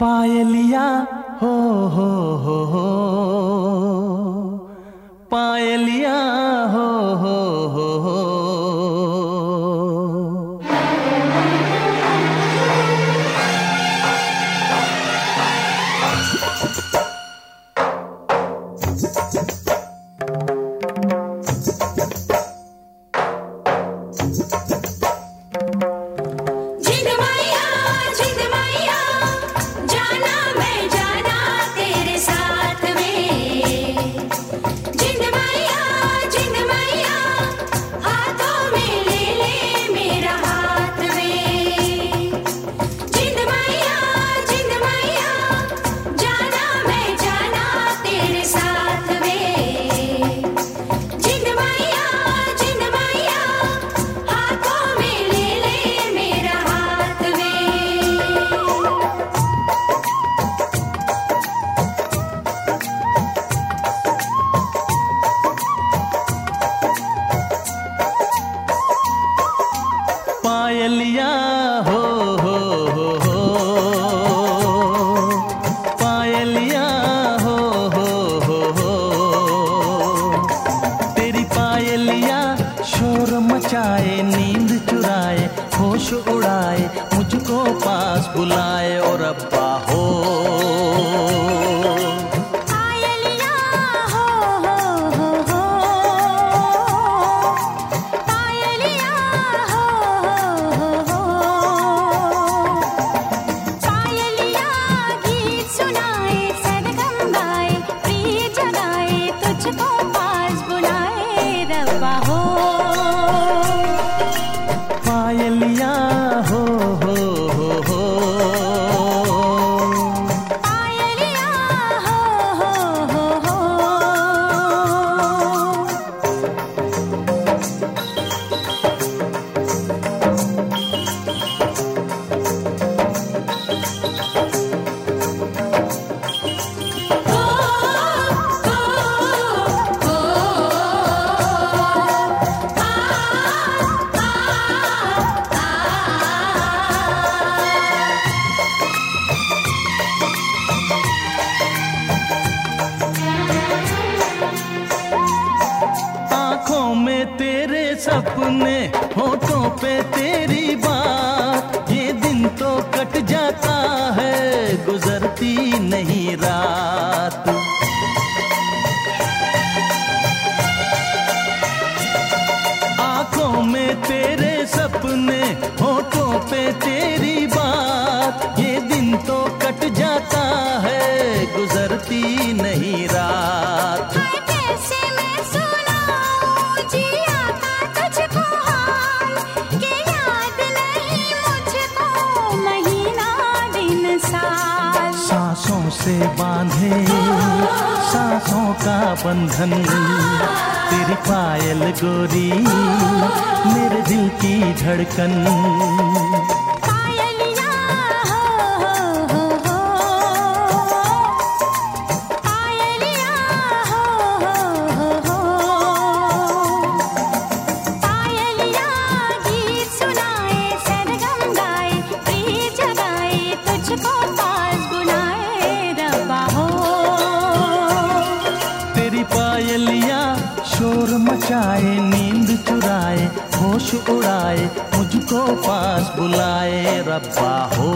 पायलिया हो हो पायलिया हो हो। पायलिया हो हो पायलिया हो हो। तेरी पायलिया शोर मचाए, नींद चुराए, होश उड़ाए, मुझको पास बुलाए और अब्बा हो। पायलिया हो हो हो पायलिया हो हो। आँखों में तेरे सपने, होठों पे तेरी बात, ये दिन तो कट जाता है, गुजरती नहीं रात। आँखों में तेरे सपने, होठों पे तेरी बात, ये दिन तो कट जाता है, गुजरती नहीं रात। सांसों से बांधे सांसों का बंधन, तेरी पायल गोरी मेरे दिल की धड़कन। पायलिया हो हो पायलिया हो हो पायलिया गीत सुनाए, सरगम गाए, प्रीत जगाए, तुझको पायलिया शोर मचाए, नींद चुराए, होश उड़ाए, मुझको पास बुलाए रब्बा हो।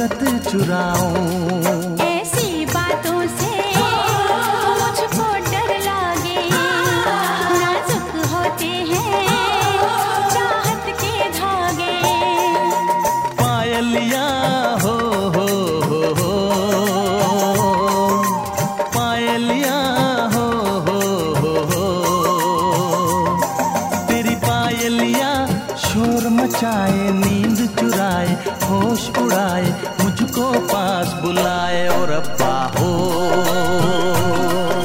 मत चुराऊं। ऐसी बातों से मुझको डर लागे, नाजुक होते हैं चाहत के धागे। पायलिया हो पायलिया हो तेरी पायलिया शोर मचाए, नींद चुराए, होश उड़ाए, मुझको पास बुलाए और अब्बा हो।